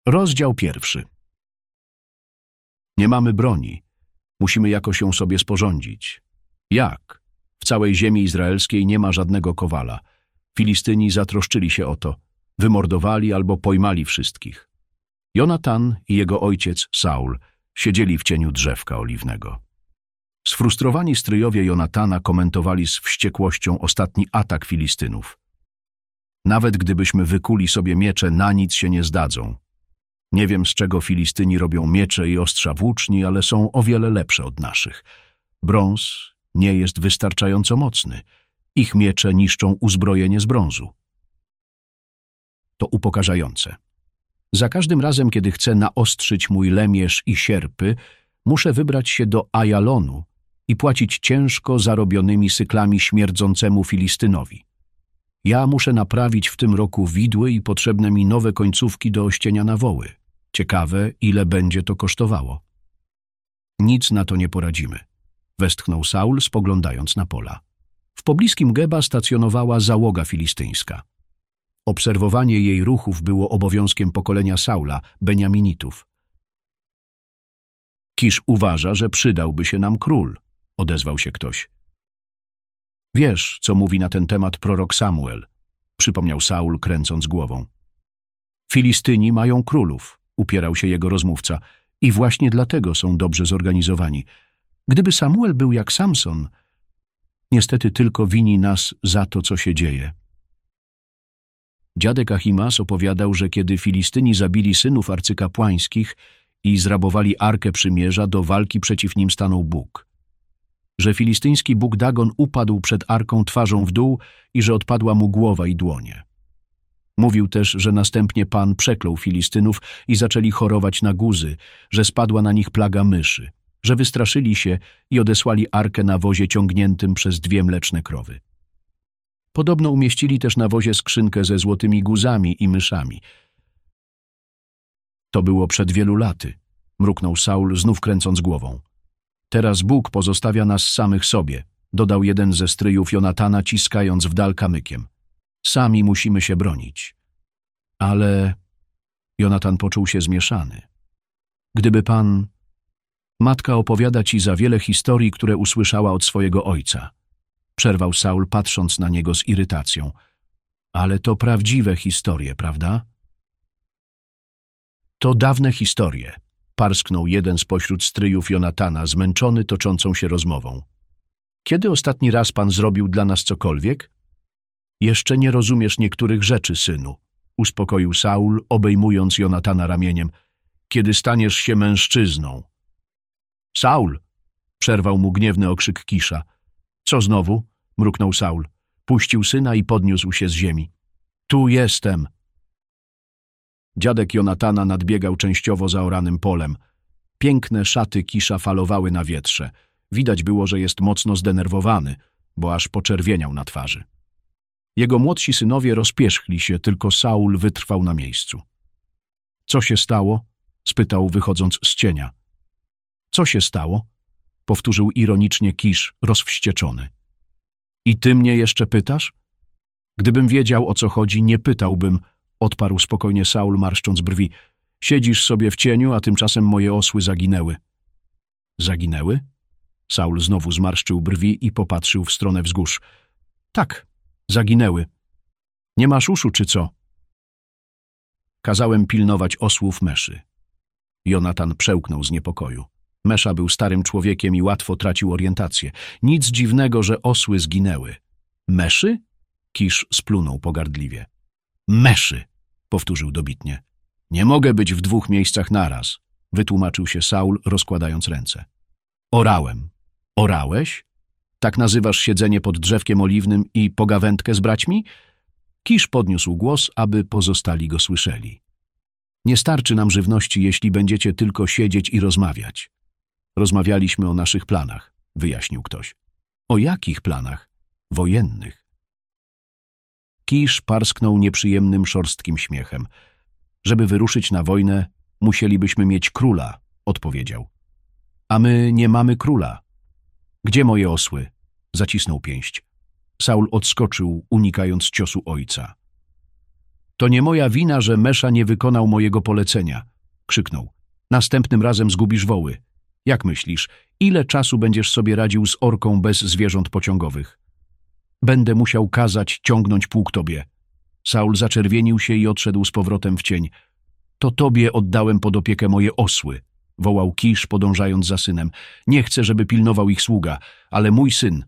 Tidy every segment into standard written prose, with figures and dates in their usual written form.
Rozdział 1. Nie mamy broni. Musimy jakoś ją sobie sporządzić. Jak? W całej ziemi izraelskiej nie ma żadnego kowala. Filistyni zatroszczyli się o to. Wymordowali albo pojmali wszystkich. Jonatan i jego ojciec Saul siedzieli w cieniu drzewka oliwnego. Sfrustrowani stryjowie Jonatana komentowali z wściekłością ostatni atak Filistynów. Nawet gdybyśmy wykuli sobie miecze, na nic się nie zdadzą. Nie wiem, z czego Filistyni robią miecze i ostrza włóczni, ale są o wiele lepsze od naszych. Brąz nie jest wystarczająco mocny. Ich miecze niszczą uzbrojenie z brązu. To upokarzające. Za każdym razem, kiedy chcę naostrzyć mój lemierz i sierpy, muszę wybrać się do Ajalonu i płacić ciężko zarobionymi syklami śmierdzącemu Filistynowi. Ja muszę naprawić w tym roku widły i potrzebne mi nowe końcówki do ościenia na woły. Ciekawe, ile będzie to kosztowało. Nic na to nie poradzimy, westchnął Saul, spoglądając na pola. W pobliskim Geba stacjonowała załoga filistyńska. Obserwowanie jej ruchów było obowiązkiem pokolenia Saula, Beniaminitów. Kisz uważa, że przydałby się nam król, odezwał się ktoś. Wiesz, co mówi na ten temat prorok Samuel, przypomniał Saul, kręcąc głową. Filistyni mają królów, upierał się jego rozmówca, i właśnie dlatego są dobrze zorganizowani. Gdyby Samuel był jak Samson, niestety tylko wini nas za to, co się dzieje. Dziadek Achimaas opowiadał, że kiedy Filistyni zabili synów arcykapłańskich i zrabowali Arkę Przymierza, do walki przeciw nim stanął Bóg. Że filistyński Bóg Dagon upadł przed Arką twarzą w dół i że odpadła mu głowa i dłonie. Mówił też, że następnie Pan przeklął Filistynów i zaczęli chorować na guzy, że spadła na nich plaga myszy, że wystraszyli się i odesłali Arkę na wozie ciągniętym przez 2 mleczne krowy. Podobno umieścili też na wozie skrzynkę ze złotymi guzami i myszami. To było przed wielu laty, mruknął Saul, znów kręcąc głową. Teraz Bóg pozostawia nas samych sobie, dodał jeden ze stryjów Jonatana, ciskając w dal kamykiem. Sami musimy się bronić. Ale Jonatan poczuł się zmieszany. Gdyby Pan... Matka opowiada ci za wiele historii, które usłyszała od swojego ojca. Przerwał Saul, patrząc na niego z irytacją. Ale to prawdziwe historie, prawda? To dawne historie, parsknął jeden spośród stryjów Jonatana, zmęczony toczącą się rozmową. Kiedy ostatni raz Pan zrobił dla nas cokolwiek? Jeszcze nie rozumiesz niektórych rzeczy, synu, uspokoił Saul, obejmując Jonatana ramieniem. Kiedy staniesz się mężczyzną. Saul! Przerwał mu gniewny okrzyk Kisza. Co znowu? Mruknął Saul. Puścił syna i podniósł się z ziemi. Tu jestem! Dziadek Jonatana nadbiegał częściowo zaoranym polem. Piękne szaty Kisza falowały na wietrze. Widać było, że jest mocno zdenerwowany, bo aż poczerwieniał na twarzy. Jego młodsi synowie rozpierzchli się, tylko Saul wytrwał na miejscu. Co się stało? Spytał, wychodząc z cienia. Co się stało? Powtórzył ironicznie Kisz, rozwścieczony. I ty mnie jeszcze pytasz? Gdybym wiedział, o co chodzi, nie pytałbym, odparł spokojnie Saul, marszcząc brwi. Siedzisz sobie w cieniu, a tymczasem moje osły zaginęły. Zaginęły? Saul znowu zmarszczył brwi i popatrzył w stronę wzgórz. Tak, zaginęły. Nie masz uszu, czy co? Kazałem pilnować osłów Meszy. Jonatan przełknął z niepokoju. Mesza był starym człowiekiem i łatwo tracił orientację. Nic dziwnego, że osły zginęły. Meszy? Kisz splunął pogardliwie. Meszy, powtórzył dobitnie. Nie mogę być w 2 miejscach naraz, wytłumaczył się Saul, rozkładając ręce. Orałem. Orałeś? Tak nazywasz siedzenie pod drzewkiem oliwnym i pogawędkę z braćmi? Kisz podniósł głos, aby pozostali go słyszeli. Nie starczy nam żywności, jeśli będziecie tylko siedzieć i rozmawiać. Rozmawialiśmy o naszych planach, wyjaśnił ktoś. O jakich planach? Wojennych. Kisz parsknął nieprzyjemnym, szorstkim śmiechem. Żeby wyruszyć na wojnę, musielibyśmy mieć króla, odpowiedział. A my nie mamy króla. Gdzie moje osły? Zacisnął pięść. Saul odskoczył, unikając ciosu ojca. To nie moja wina, że Mesza nie wykonał mojego polecenia, krzyknął. Następnym razem zgubisz woły. Jak myślisz, ile czasu będziesz sobie radził z orką bez zwierząt pociągowych? Będę musiał kazać ciągnąć pług tobie. Saul zaczerwienił się i odszedł z powrotem w cień. To tobie oddałem pod opiekę moje osły, wołał Kisz, podążając za synem. Nie chcę, żeby pilnował ich sługa, ale mój syn.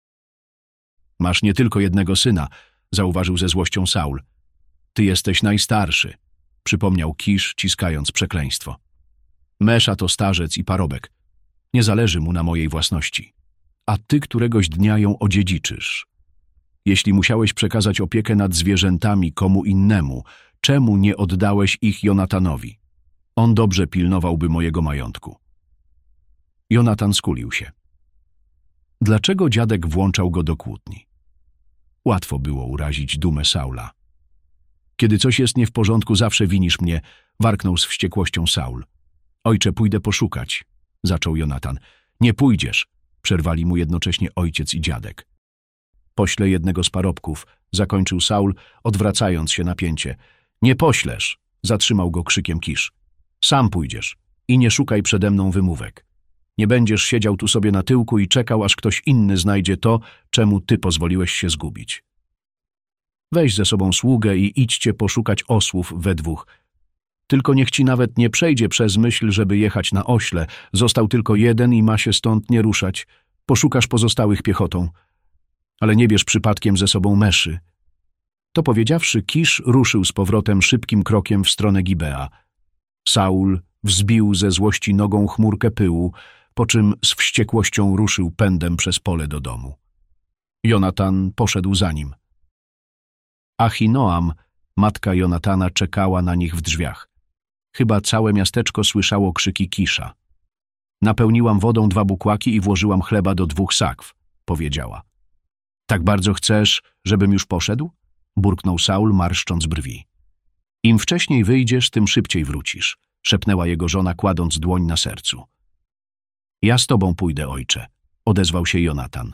Masz nie tylko jednego syna, zauważył ze złością Saul. Ty jesteś najstarszy, przypomniał Kisz, ciskając przekleństwo. Mesza to starzec i parobek. Nie zależy mu na mojej własności. A ty któregoś dnia ją odziedziczysz. Jeśli musiałeś przekazać opiekę nad zwierzętami komu innemu, czemu nie oddałeś ich Jonatanowi? On dobrze pilnowałby mojego majątku. Jonatan skulił się. Dlaczego dziadek włączał go do kłótni? Łatwo było urazić dumę Saula. Kiedy coś jest nie w porządku, zawsze winisz mnie, warknął z wściekłością Saul. Ojcze, pójdę poszukać, zaczął Jonatan. Nie pójdziesz, przerwali mu jednocześnie ojciec i dziadek. Poślę jednego z parobków, zakończył Saul, odwracając się na pięcie. Nie poślesz, zatrzymał go krzykiem Kisz. Sam pójdziesz i nie szukaj przede mną wymówek. Nie będziesz siedział tu sobie na tyłku i czekał, aż ktoś inny znajdzie to, czemu ty pozwoliłeś się zgubić. Weź ze sobą sługę i idźcie poszukać osłów we dwóch. Tylko niech ci nawet nie przejdzie przez myśl, żeby jechać na ośle. Został tylko jeden i ma się stąd nie ruszać. Poszukasz pozostałych piechotą. Ale nie bierz przypadkiem ze sobą Meszy. To powiedziawszy, Kisz ruszył z powrotem szybkim krokiem w stronę Gibea. Saul wzbił ze złości nogą chmurkę pyłu, po czym z wściekłością ruszył pędem przez pole do domu. Jonatan poszedł za nim. Ahinoam, matka Jonatana, czekała na nich w drzwiach. Chyba całe miasteczko słyszało krzyki Kisza. Napełniłam wodą 2 bukłaki i włożyłam chleba do 2 sakw, powiedziała. Tak bardzo chcesz, żebym już poszedł? Burknął Saul, marszcząc brwi. Im wcześniej wyjdziesz, tym szybciej wrócisz, szepnęła jego żona, kładąc dłoń na sercu. Ja z tobą pójdę, ojcze, odezwał się Jonatan.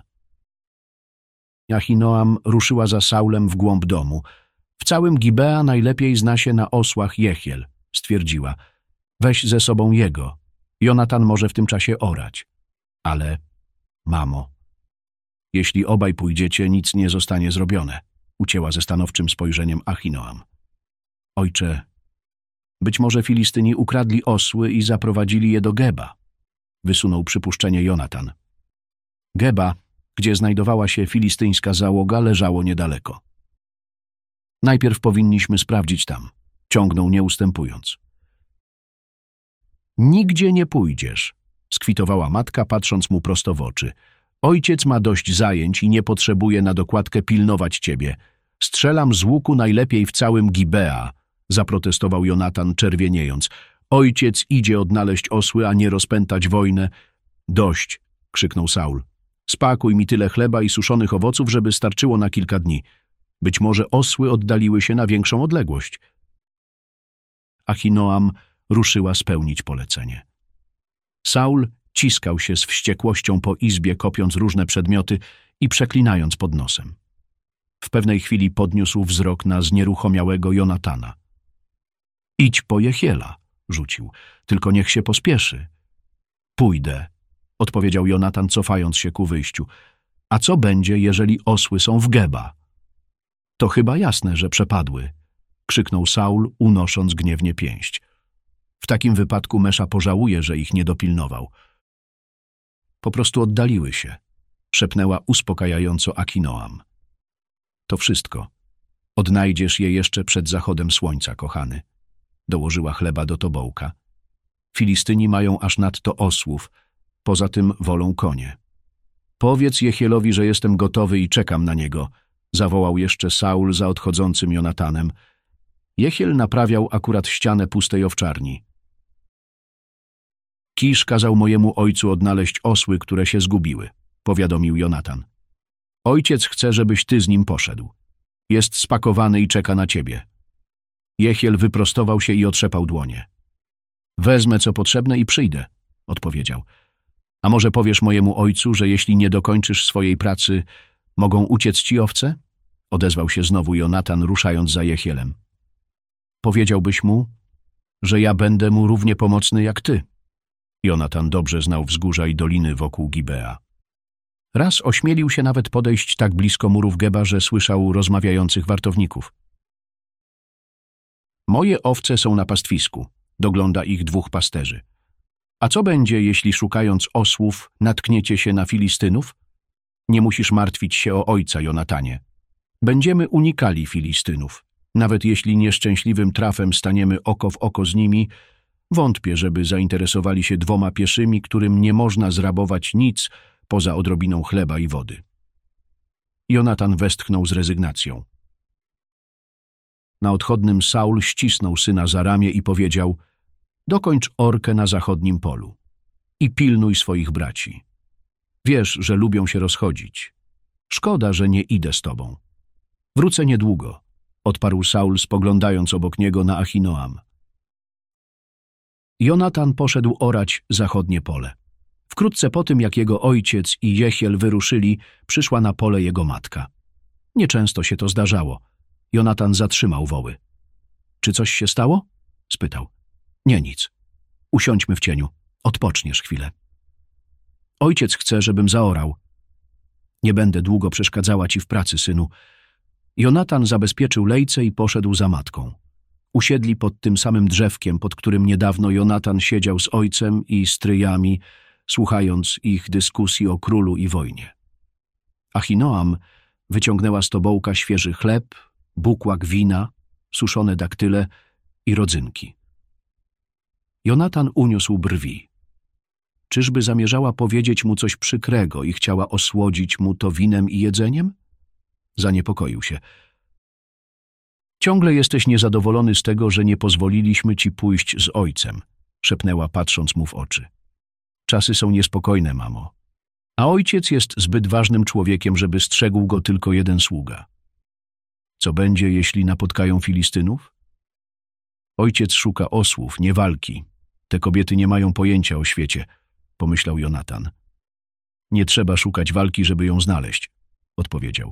Ahinoam ruszyła za Saulem w głąb domu. W całym Gibea najlepiej zna się na osłach Jehiel, stwierdziła. Weź ze sobą jego. Jonatan może w tym czasie orać. Ale, mamo, jeśli obaj pójdziecie, nic nie zostanie zrobione, ucięła ze stanowczym spojrzeniem Ahinoam. Ojcze, być może Filistyni ukradli osły i zaprowadzili je do Geba, wysunął przypuszczenie Jonatan. Geba, gdzie znajdowała się filistyńska załoga, leżało niedaleko. Najpierw powinniśmy sprawdzić tam, ciągnął nie ustępując. Nigdzie nie pójdziesz, skwitowała matka, patrząc mu prosto w oczy. Ojciec ma dość zajęć i nie potrzebuje na dokładkę pilnować ciebie. Strzelam z łuku najlepiej w całym Gibea, zaprotestował Jonatan, czerwieniejąc. Ojciec idzie odnaleźć osły, a nie rozpętać wojnę. Dość, krzyknął Saul. Spakuj mi tyle chleba i suszonych owoców, żeby starczyło na kilka dni. Być może osły oddaliły się na większą odległość. Ahinoam ruszyła spełnić polecenie. Saul ciskał się z wściekłością po izbie, kopiąc różne przedmioty i przeklinając pod nosem. W pewnej chwili podniósł wzrok na znieruchomiałego Jonatana. Idź po Jehiela, rzucił, tylko niech się pospieszy. Pójdę, odpowiedział Jonatan, cofając się ku wyjściu. A co będzie, jeżeli osły są w Geba? To chyba jasne, że przepadły, krzyknął Saul, unosząc gniewnie pięść. W takim wypadku Mesza pożałuje, że ich nie dopilnował. Po prostu oddaliły się, szepnęła uspokajająco Ahinoam. To wszystko. Odnajdziesz je jeszcze przed zachodem słońca, kochany. Dołożyła chleba do tobołka. Filistyni mają aż nadto osłów, poza tym wolą konie. Powiedz Jehielowi, że jestem gotowy i czekam na niego, zawołał jeszcze Saul za odchodzącym Jonatanem. Jehiel naprawiał akurat ścianę pustej owczarni. Kisz kazał mojemu ojcu odnaleźć osły, które się zgubiły, powiadomił Jonatan. Ojciec chce, żebyś ty z nim poszedł. Jest spakowany i czeka na ciebie. Jehiel wyprostował się i otrzepał dłonie. Wezmę co potrzebne i przyjdę, odpowiedział. A może powiesz mojemu ojcu, że jeśli nie dokończysz swojej pracy, mogą uciec ci owce? Odezwał się znowu Jonatan, ruszając za Jehielem. powiedziałbyś mu, że ja będę mu równie pomocny jak ty. Jonatan dobrze znał wzgórza i doliny wokół Gibea. Raz ośmielił się nawet podejść tak blisko murów Geba, że słyszał rozmawiających wartowników. Moje owce są na pastwisku, dogląda ich 2 pasterzy. A co będzie, jeśli szukając osłów natkniecie się na Filistynów? Nie musisz martwić się o ojca, Jonatanie. Będziemy unikali Filistynów. Nawet jeśli nieszczęśliwym trafem staniemy oko w oko z nimi, wątpię, żeby zainteresowali się 2 pieszymi, którym nie można zrabować nic poza odrobiną chleba i wody. Jonatan westchnął z rezygnacją. Na odchodnym Saul ścisnął syna za ramię i powiedział: dokończ orkę na zachodnim polu i pilnuj swoich braci. Wiesz, że lubią się rozchodzić. Szkoda, że nie idę z tobą. Wrócę niedługo, odparł Saul, spoglądając obok niego na Achinoam. Jonatan poszedł orać zachodnie pole. Wkrótce po tym, jak jego ojciec i Jehiel wyruszyli, przyszła na pole jego matka. Nieczęsto się to zdarzało. Jonatan zatrzymał woły. Czy coś się stało? Spytał. Nie, nic. Usiądźmy w cieniu. Odpoczniesz chwilę. Ojciec chce, żebym zaorał. Nie będę długo przeszkadzała ci w pracy, synu. Jonatan zabezpieczył lejce i poszedł za matką. Usiedli pod tym samym drzewkiem, pod którym niedawno Jonatan siedział z ojcem i stryjami, słuchając ich dyskusji o królu i wojnie. Achinoam wyciągnęła z tobołka świeży chleb, bukłak wina, suszone daktyle i rodzynki. Jonatan uniósł brwi. Czyżby zamierzała powiedzieć mu coś przykrego i chciała osłodzić mu to winem i jedzeniem? Zaniepokoił się. Ciągle jesteś niezadowolony z tego, że nie pozwoliliśmy ci pójść z ojcem, szepnęła, patrząc mu w oczy. Czasy są niespokojne, mamo. A ojciec jest zbyt ważnym człowiekiem, żeby strzegł go tylko jeden sługa. Co będzie, jeśli napotkają Filistynów? Ojciec szuka osłów, nie walki. Te kobiety nie mają pojęcia o świecie, pomyślał Jonatan. Nie trzeba szukać walki, żeby ją znaleźć, odpowiedział.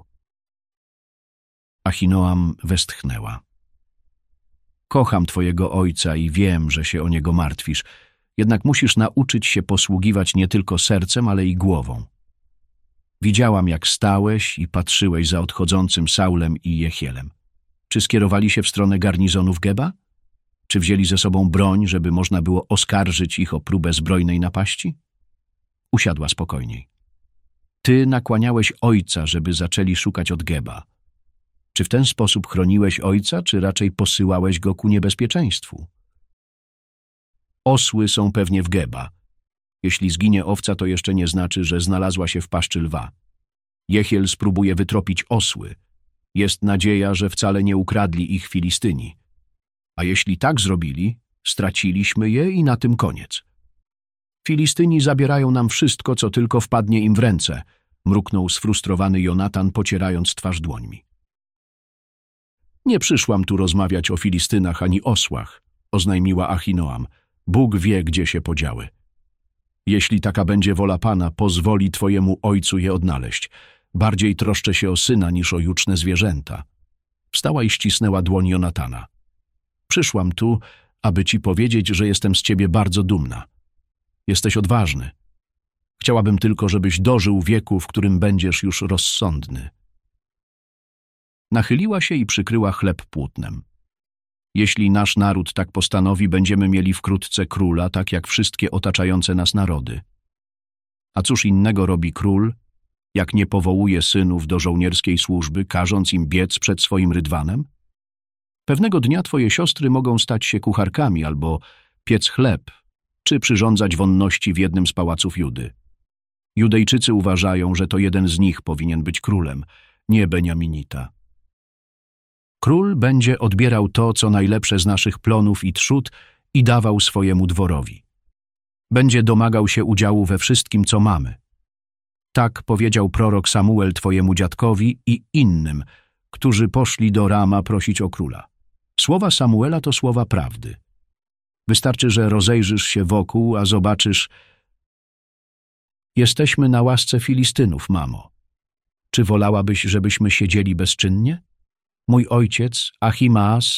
Achinoam westchnęła. Kocham twojego ojca i wiem, że się o niego martwisz, jednak musisz nauczyć się posługiwać nie tylko sercem, ale i głową. Widziałam, jak stałeś i patrzyłeś za odchodzącym Saulem i Jehielem. Czy skierowali się w stronę garnizonów Geba? Czy wzięli ze sobą broń, żeby można było oskarżyć ich o próbę zbrojnej napaści? Usiadła spokojniej. Ty nakłaniałeś ojca, żeby zaczęli szukać od Geba. Czy w ten sposób chroniłeś ojca, czy raczej posyłałeś go ku niebezpieczeństwu? Osły są pewnie w Geba. Jeśli zginie owca, to jeszcze nie znaczy, że znalazła się w paszczy lwa. Jehiel spróbuje wytropić osły. Jest nadzieja, że wcale nie ukradli ich Filistyni. A jeśli tak zrobili, straciliśmy je i na tym koniec. Filistyni zabierają nam wszystko, co tylko wpadnie im w ręce, mruknął sfrustrowany Jonatan, pocierając twarz dłońmi. Nie przyszłam tu rozmawiać o Filistynach ani osłach, oznajmiła Achinoam. Bóg wie, gdzie się podziały. Jeśli taka będzie wola Pana, pozwoli twojemu ojcu je odnaleźć. Bardziej troszczę się o syna niż o juczne zwierzęta. Wstała i ścisnęła dłoń Jonatana. Przyszłam tu, aby ci powiedzieć, że jestem z ciebie bardzo dumna. Jesteś odważny. Chciałabym tylko, żebyś dożył wieku, w którym będziesz już rozsądny. Nachyliła się i przykryła chleb płótnem. Jeśli nasz naród tak postanowi, będziemy mieli wkrótce króla, tak jak wszystkie otaczające nas narody. A cóż innego robi król, jak nie powołuje synów do żołnierskiej służby, każąc im biec przed swoim rydwanem? Pewnego dnia twoje siostry mogą stać się kucharkami albo piec chleb, czy przyrządzać wonności w jednym z pałaców Judy. Judejczycy uważają, że to jeden z nich powinien być królem, nie Beniaminita. Król będzie odbierał to, co najlepsze z naszych plonów i trzód i dawał swojemu dworowi. Będzie domagał się udziału we wszystkim, co mamy. Tak powiedział prorok Samuel twojemu dziadkowi i innym, którzy poszli do Rama prosić o króla. Słowa Samuela to słowa prawdy. Wystarczy, że rozejrzysz się wokół, a zobaczysz: jesteśmy na łasce Filistynów, mamo. Czy wolałabyś, żebyśmy siedzieli bezczynnie? Mój ojciec, Achimaas,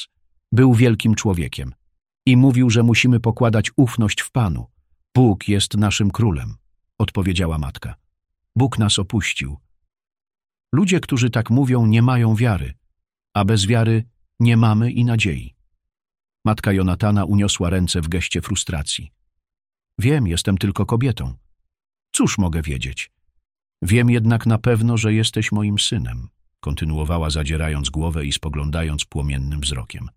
Był wielkim człowiekiem i mówił, że musimy pokładać ufność w Panu. Bóg jest naszym królem, odpowiedziała matka. Bóg nas opuścił. Ludzie, którzy tak mówią, nie mają wiary, a bez wiary nie mamy i nadziei. Matka Jonatana uniosła ręce w geście frustracji. Wiem, jestem tylko kobietą. Cóż mogę wiedzieć? Wiem jednak na pewno, że jesteś moim synem, kontynuowała, zadzierając głowę i spoglądając płomiennym wzrokiem.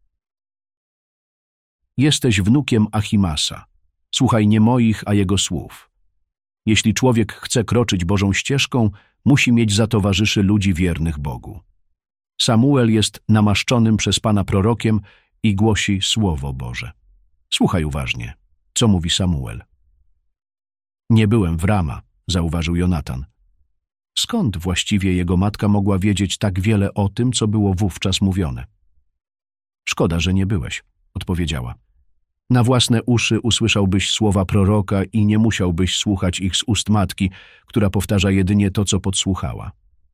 Jesteś wnukiem Achimasa. Słuchaj nie moich, a jego słów. Jeśli człowiek chce kroczyć Bożą ścieżką, musi mieć za towarzyszy ludzi wiernych Bogu. Samuel jest namaszczonym przez Pana prorokiem i głosi Słowo Boże. Słuchaj uważnie, co mówi Samuel. Nie byłem w Rama, zauważył Jonatan. Skąd właściwie jego matka mogła wiedzieć tak wiele o tym, co było wówczas mówione? Szkoda, że nie byłeś, odpowiedziała. Na własne uszy usłyszałbyś słowa proroka i nie musiałbyś słuchać ich z ust matki, która powtarza jedynie to, co podsłuchała.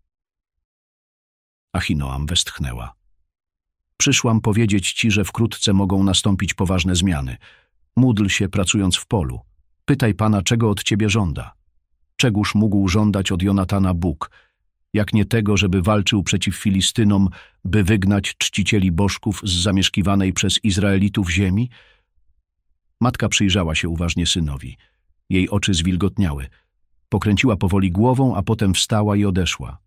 Ahinoam westchnęła. Przyszłam powiedzieć ci, że wkrótce mogą nastąpić poważne zmiany. Módl się, pracując w polu. Pytaj Pana, czego od ciebie żąda. Czegóż mógł żądać od Jonatana Bóg, jak nie tego, żeby walczył przeciw Filistynom, by wygnać czcicieli bożków z zamieszkiwanej przez Izraelitów ziemi? Matka przyjrzała się uważnie synowi. Jej oczy zwilgotniały. Pokręciła powoli głową, a potem wstała i odeszła.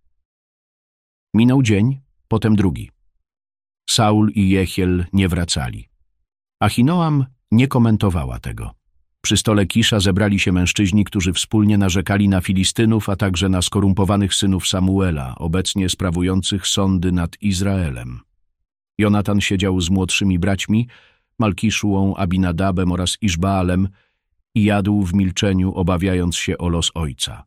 Minął dzień, potem drugi. Saul i Jehiel nie wracali. Ahinoam nie komentowała tego. Przy stole Kisza zebrali się mężczyźni, którzy wspólnie narzekali na Filistynów, a także na skorumpowanych synów Samuela, obecnie sprawujących sądy nad Izraelem. Jonatan siedział z młodszymi braćmi, Malkiszuą, Abinadabem oraz Iszbaalem i jadł w milczeniu, obawiając się o los ojca.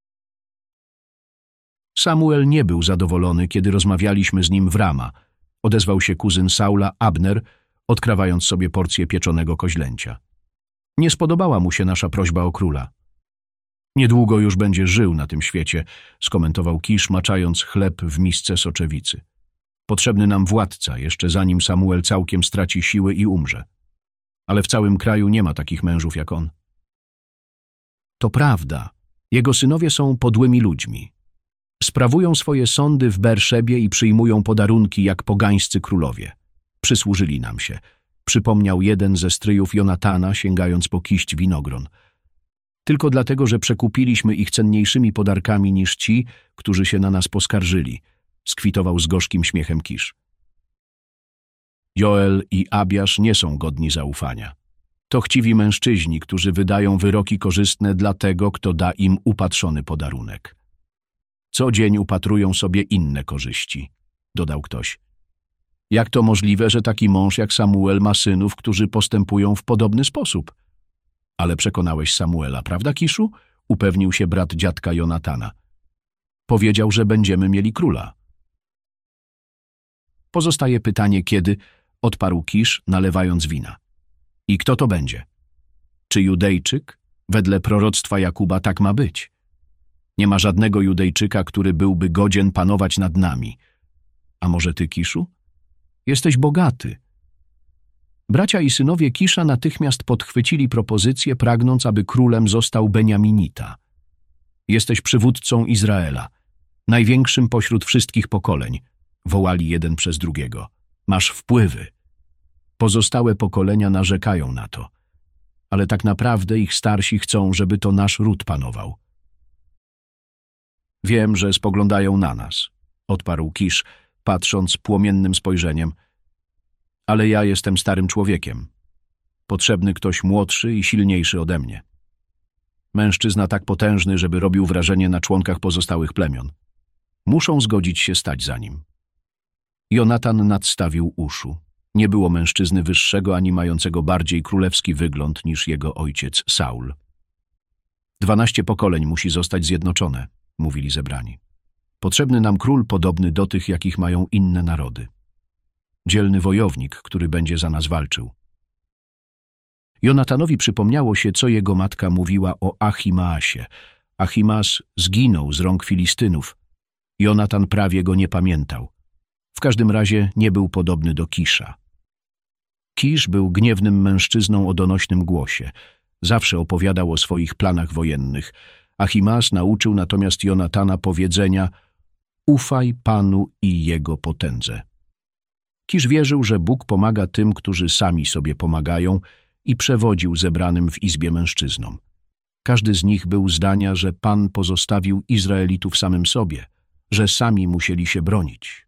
Samuel nie był zadowolony, kiedy rozmawialiśmy z nim w Rama. Odezwał się kuzyn Saula, Abner, odkrawając sobie porcję pieczonego koźlęcia. Nie spodobała mu się nasza prośba o króla. Niedługo już będzie żył na tym świecie, skomentował Kisz, maczając chleb w misce soczewicy. Potrzebny nam władca, jeszcze zanim Samuel całkiem straci siły i umrze. Ale w całym kraju nie ma takich mężów jak on. To prawda. Jego synowie są podłymi ludźmi. Sprawują swoje sądy w Berszebie i przyjmują podarunki jak pogańscy królowie. Przysłużyli nam się, przypomniał jeden ze stryjów Jonatana, sięgając po kiść winogron. Tylko dlatego, że przekupiliśmy ich cenniejszymi podarkami niż ci, którzy się na nas poskarżyli, skwitował z gorzkim śmiechem Kisz. Joel i Abiasz nie są godni zaufania. To chciwi mężczyźni, którzy wydają wyroki korzystne dla tego, kto da im upatrzony podarunek. Co dzień upatrują sobie inne korzyści, dodał ktoś. Jak to możliwe, że taki mąż jak Samuel ma synów, którzy postępują w podobny sposób? Ale przekonałeś Samuela, prawda, Kiszu? Upewnił się brat dziadka Jonatana. Powiedział, że będziemy mieli króla. Pozostaje pytanie, kiedy, odparł Kisz, nalewając wina. I kto to będzie? Czy Judejczyk? Wedle proroctwa Jakuba tak ma być. Nie ma żadnego Judejczyka, który byłby godzien panować nad nami. A może ty, Kiszu? Jesteś bogaty. Bracia i synowie Kisza natychmiast podchwycili propozycję, pragnąc, aby królem został Beniaminita. Jesteś przywódcą Izraela, największym pośród wszystkich pokoleń, wołali jeden przez drugiego. Masz wpływy. Pozostałe pokolenia narzekają na to, ale tak naprawdę ich starsi chcą, żeby to nasz ród panował. Wiem, że spoglądają na nas, odparł Kisz, patrząc płomiennym spojrzeniem, ale ja jestem starym człowiekiem. Potrzebny ktoś młodszy i silniejszy ode mnie. Mężczyzna tak potężny, żeby robił wrażenie na członkach pozostałych plemion. Muszą zgodzić się stać za nim. Jonatan nadstawił uszu. Nie było mężczyzny wyższego ani mającego bardziej królewski wygląd niż jego ojciec Saul. 12 pokoleń musi zostać zjednoczone, mówili zebrani. Potrzebny nam król podobny do tych, jakich mają inne narody. Dzielny wojownik, który będzie za nas walczył. Jonatanowi przypomniało się, co jego matka mówiła o Achimaasie. Achimaas zginął z rąk Filistynów. Jonatan prawie go nie pamiętał. W każdym razie nie był podobny do Kisza. Kisz był gniewnym mężczyzną o donośnym głosie. Zawsze opowiadał o swoich planach wojennych. Ahimaaz nauczył natomiast Jonatana powiedzenia: ufaj Panu i Jego potędze. Kisz wierzył, że Bóg pomaga tym, którzy sami sobie pomagają, i przewodził zebranym w izbie mężczyznom. Każdy z nich był zdania, że Pan pozostawił Izraelitów samym sobie, że sami musieli się bronić.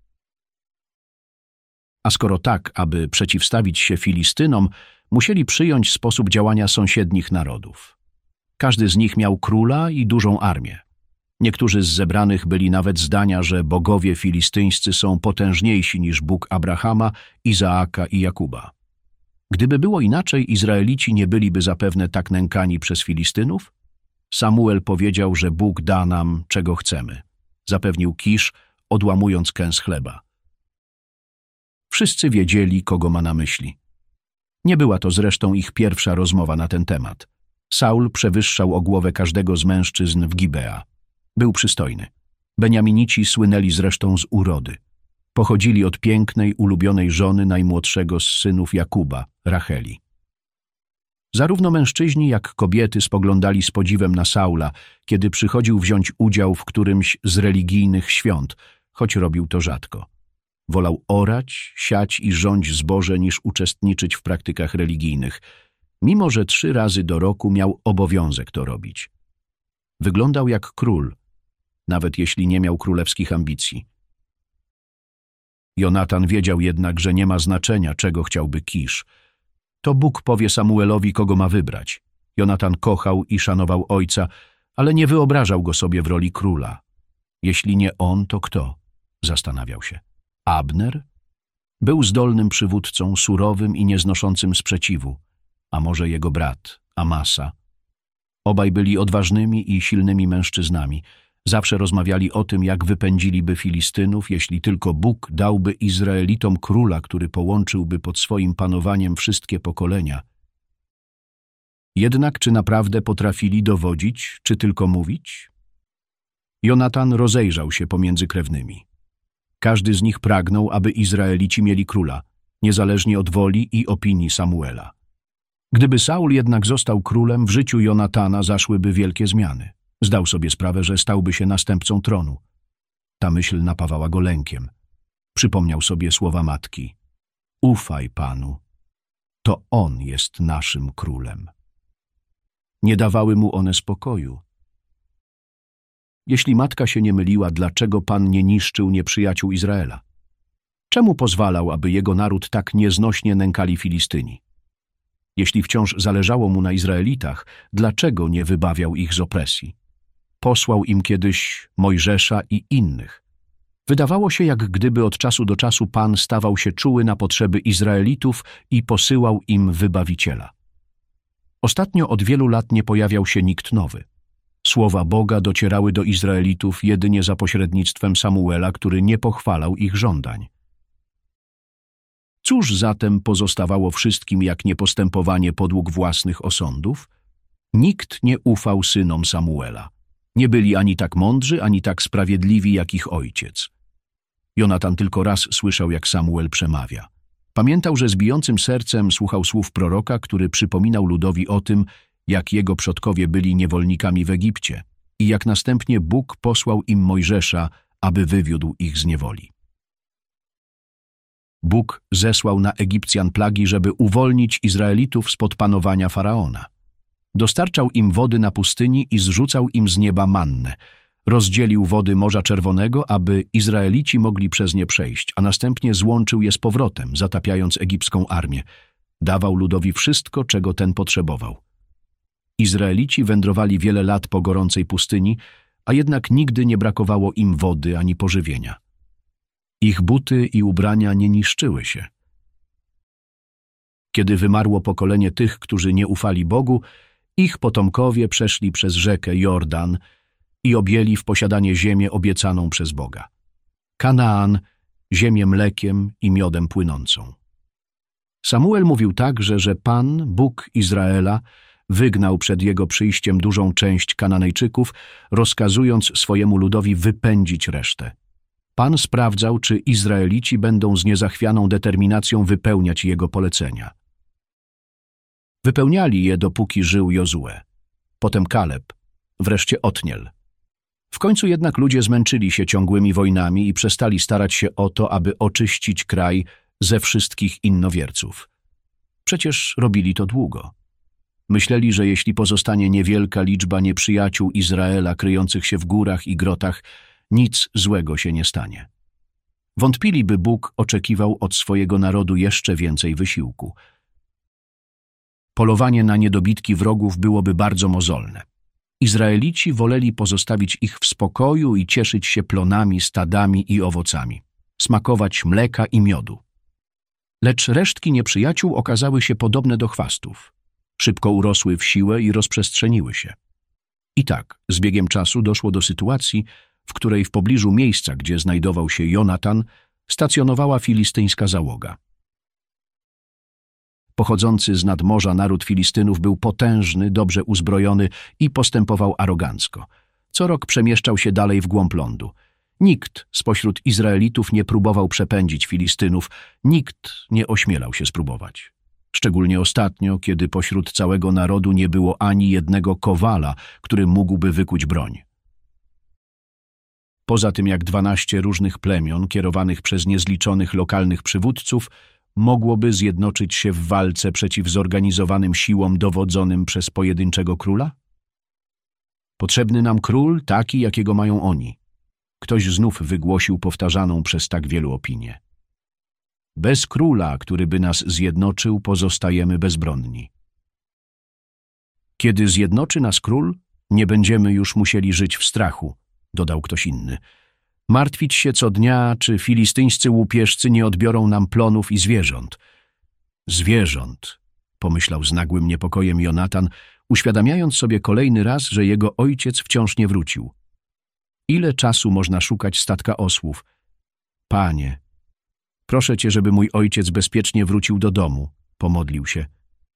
A skoro tak, aby przeciwstawić się Filistynom, musieli przyjąć sposób działania sąsiednich narodów. Każdy z nich miał króla i dużą armię. Niektórzy z zebranych byli nawet zdania, że bogowie filistyńscy są potężniejsi niż Bóg Abrahama, Izaaka i Jakuba. Gdyby było inaczej, Izraelici nie byliby zapewne tak nękani przez Filistynów? Samuel powiedział, że Bóg da nam, czego chcemy. Zapewnił Kisz, odłamując kęs chleba. Wszyscy wiedzieli, kogo ma na myśli. Nie była to zresztą ich pierwsza rozmowa na ten temat. Saul przewyższał o głowę każdego z mężczyzn w Gibea. Był przystojny. Beniaminici słynęli zresztą z urody. Pochodzili od pięknej, ulubionej żony najmłodszego z synów Jakuba, Racheli. Zarówno mężczyźni, jak kobiety spoglądali z podziwem na Saula, kiedy przychodził wziąć udział w którymś z religijnych świąt, choć robił to rzadko. Wolał orać, siać i rządź zboże, niż uczestniczyć w praktykach religijnych, mimo że 3 razy do roku miał obowiązek to robić. Wyglądał jak król, nawet jeśli nie miał królewskich ambicji. Jonatan wiedział jednak, że nie ma znaczenia, czego chciałby Kisz. To Bóg powie Samuelowi, kogo ma wybrać. Jonatan kochał i szanował ojca, ale nie wyobrażał go sobie w roli króla. Jeśli nie on, to kto? Zastanawiał się. Abner? Był zdolnym przywódcą, surowym i nieznoszącym sprzeciwu. A może jego brat, Amasa? Obaj byli odważnymi i silnymi mężczyznami. Zawsze rozmawiali o tym, jak wypędziliby Filistynów, jeśli tylko Bóg dałby Izraelitom króla, który połączyłby pod swoim panowaniem wszystkie pokolenia. Jednak czy naprawdę potrafili dowodzić, czy tylko mówić? Jonatan rozejrzał się pomiędzy krewnymi. Każdy z nich pragnął, aby Izraelici mieli króla, niezależnie od woli i opinii Samuela. Gdyby Saul jednak został królem, w życiu Jonatana zaszłyby wielkie zmiany. Zdał sobie sprawę, że stałby się następcą tronu. Ta myśl napawała go lękiem. Przypomniał sobie słowa matki. Ufaj Panu, to On jest naszym królem. Nie dawały mu one spokoju. Jeśli matka się nie myliła, dlaczego Pan nie niszczył nieprzyjaciół Izraela? Czemu pozwalał, aby jego naród tak nieznośnie nękali Filistyni? Jeśli wciąż zależało mu na Izraelitach, dlaczego nie wybawiał ich z opresji? Posłał im kiedyś Mojżesza i innych. Wydawało się, jak gdyby od czasu do czasu Pan stawał się czuły na potrzeby Izraelitów i posyłał im wybawiciela. Ostatnio od wielu lat nie pojawiał się nikt nowy. Słowa Boga docierały do Izraelitów jedynie za pośrednictwem Samuela, który nie pochwalał ich żądań. Cóż zatem pozostawało wszystkim, jak nie postępowanie podług własnych osądów? Nikt nie ufał synom Samuela. Nie byli ani tak mądrzy, ani tak sprawiedliwi, jak ich ojciec. Jonatan tylko raz słyszał, jak Samuel przemawia. Pamiętał, że z bijącym sercem słuchał słów proroka, który przypominał ludowi o tym, jak jego przodkowie byli niewolnikami w Egipcie i jak następnie Bóg posłał im Mojżesza, aby wywiódł ich z niewoli. Bóg zesłał na Egipcjan plagi, żeby uwolnić Izraelitów spod panowania Faraona. Dostarczał im wody na pustyni i zrzucał im z nieba mannę. Rozdzielił wody Morza Czerwonego, aby Izraelici mogli przez nie przejść, a następnie złączył je z powrotem, zatapiając egipską armię. Dawał ludowi wszystko, czego ten potrzebował. Izraelici wędrowali wiele lat po gorącej pustyni, a jednak nigdy nie brakowało im wody ani pożywienia. Ich buty i ubrania nie niszczyły się. Kiedy wymarło pokolenie tych, którzy nie ufali Bogu, ich potomkowie przeszli przez rzekę Jordan i objęli w posiadanie ziemię obiecaną przez Boga. Kanaan, ziemię mlekiem i miodem płynącą. Samuel mówił także, że Pan, Bóg Izraela, wygnał przed jego przyjściem dużą część Kananejczyków, rozkazując swojemu ludowi wypędzić resztę. Pan sprawdzał, czy Izraelici będą z niezachwianą determinacją wypełniać jego polecenia. Wypełniali je, dopóki żył Jozue, potem Kaleb, wreszcie Otniel. W końcu jednak ludzie zmęczyli się ciągłymi wojnami i przestali starać się o to, aby oczyścić kraj ze wszystkich innowierców. Przecież robili to długo. Myśleli, że jeśli pozostanie niewielka liczba nieprzyjaciół Izraela kryjących się w górach i grotach, nic złego się nie stanie. Wątpili, by Bóg oczekiwał od swojego narodu jeszcze więcej wysiłku. Polowanie na niedobitki wrogów byłoby bardzo mozolne. Izraelici woleli pozostawić ich w spokoju i cieszyć się plonami, stadami i owocami, smakować mleka i miodu. Lecz resztki nieprzyjaciół okazały się podobne do chwastów. Szybko urosły w siłę i rozprzestrzeniły się. I tak, z biegiem czasu doszło do sytuacji, w której w pobliżu miejsca, gdzie znajdował się Jonatan, stacjonowała filistyńska załoga. Pochodzący z nadmorza naród Filistynów był potężny, dobrze uzbrojony i postępował arogancko. Co rok przemieszczał się dalej w głąb lądu. Nikt spośród Izraelitów nie próbował przepędzić Filistynów, nikt nie ośmielał się spróbować. Szczególnie ostatnio, kiedy pośród całego narodu nie było ani jednego kowala, który mógłby wykuć broń. Poza tym jak 12 różnych plemion, kierowanych przez niezliczonych lokalnych przywódców, mogłoby zjednoczyć się w walce przeciw zorganizowanym siłom dowodzonym przez pojedynczego króla? Potrzebny nam król taki, jakiego mają oni. Ktoś znów wygłosił powtarzaną przez tak wielu opinię. Bez króla, który by nas zjednoczył, pozostajemy bezbronni. Kiedy zjednoczy nas król, nie będziemy już musieli żyć w strachu, dodał ktoś inny. Martwić się co dnia, czy filistyńscy łupieżcy nie odbiorą nam plonów i zwierząt. Zwierząt, pomyślał z nagłym niepokojem Jonatan, uświadamiając sobie kolejny raz, że jego ojciec wciąż nie wrócił. Ile czasu można szukać statka osłów? Panie, proszę Cię, żeby mój ojciec bezpiecznie wrócił do domu, pomodlił się.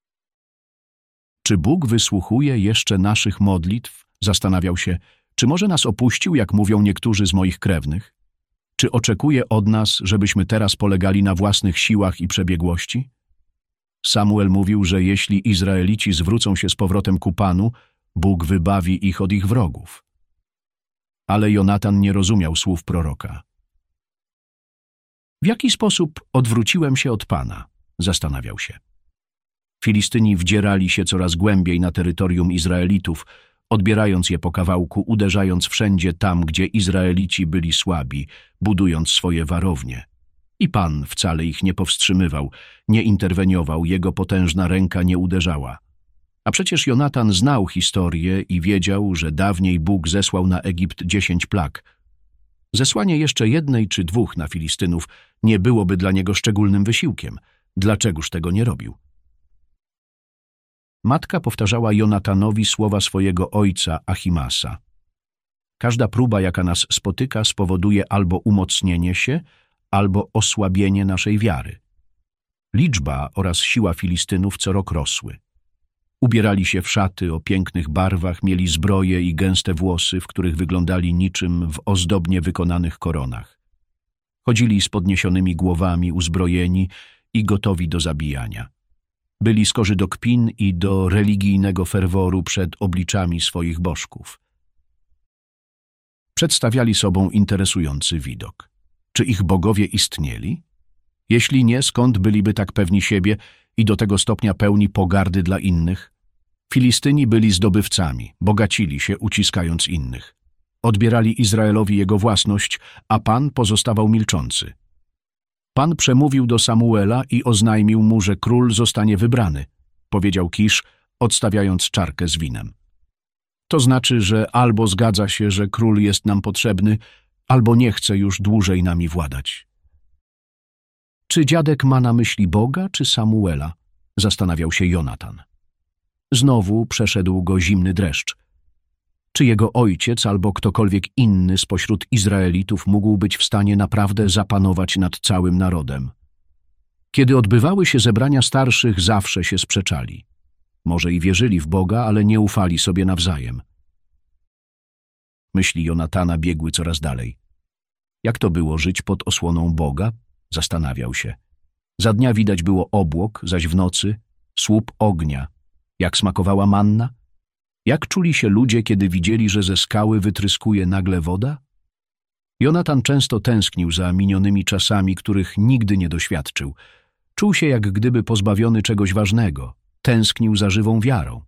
Czy Bóg wysłuchuje jeszcze naszych modlitw? Zastanawiał się. Czy może nas opuścił, jak mówią niektórzy z moich krewnych? Czy oczekuje od nas, żebyśmy teraz polegali na własnych siłach i przebiegłości? Samuel mówił, że jeśli Izraelici zwrócą się z powrotem ku Panu, Bóg wybawi ich od ich wrogów. Ale Jonatan nie rozumiał słów proroka. W jaki sposób odwróciłem się od Pana? Zastanawiał się. Filistyni wdzierali się coraz głębiej na terytorium Izraelitów, odbierając je po kawałku, uderzając wszędzie tam, gdzie Izraelici byli słabi, budując swoje warownie. I Pan wcale ich nie powstrzymywał, nie interweniował, jego potężna ręka nie uderzała. A przecież Jonatan znał historię i wiedział, że dawniej Bóg zesłał na Egipt 10 plag. Zesłanie jeszcze 1 czy 2 na Filistynów nie byłoby dla niego szczególnym wysiłkiem. Dlaczegoż tego nie robił? Matka powtarzała Jonatanowi słowa swojego ojca Achimasa. Każda próba, jaka nas spotyka, spowoduje albo umocnienie się, albo osłabienie naszej wiary. Liczba oraz siła Filistynów co rok rosły. Ubierali się w szaty o pięknych barwach, mieli zbroje i gęste włosy, w których wyglądali niczym w ozdobnie wykonanych koronach. Chodzili z podniesionymi głowami, uzbrojeni i gotowi do zabijania. Byli skorzy do kpin i do religijnego ferworu przed obliczami swoich bożków. Przedstawiali sobą interesujący widok. Czy ich bogowie istnieli? Jeśli nie, skąd byliby tak pewni siebie i do tego stopnia pełni pogardy dla innych? Filistyni byli zdobywcami, bogacili się, uciskając innych. Odbierali Izraelowi jego własność, a Pan pozostawał milczący. Pan przemówił do Samuela i oznajmił mu, że król zostanie wybrany, powiedział Kisz, odstawiając czarkę z winem. To znaczy, że albo zgadza się, że król jest nam potrzebny, albo nie chce już dłużej nami władać. Czy dziadek ma na myśli Boga, czy Samuela? Zastanawiał się Jonatan. Znowu przeszedł go zimny dreszcz. Czy jego ojciec albo ktokolwiek inny spośród Izraelitów mógł być w stanie naprawdę zapanować nad całym narodem? Kiedy odbywały się zebrania starszych, zawsze się sprzeczali. Może i wierzyli w Boga, ale nie ufali sobie nawzajem. Myśli Jonatana biegły coraz dalej. Jak to było żyć pod osłoną Boga? Zastanawiał się. Za dnia widać było obłok, zaś w nocy słup ognia. Jak smakowała manna? Jak czuli się ludzie, kiedy widzieli, że ze skały wytryskuje nagle woda? Jonatan często tęsknił za minionymi czasami, których nigdy nie doświadczył. Czuł się, jak gdyby pozbawiony czegoś ważnego. Tęsknił za żywą wiarą.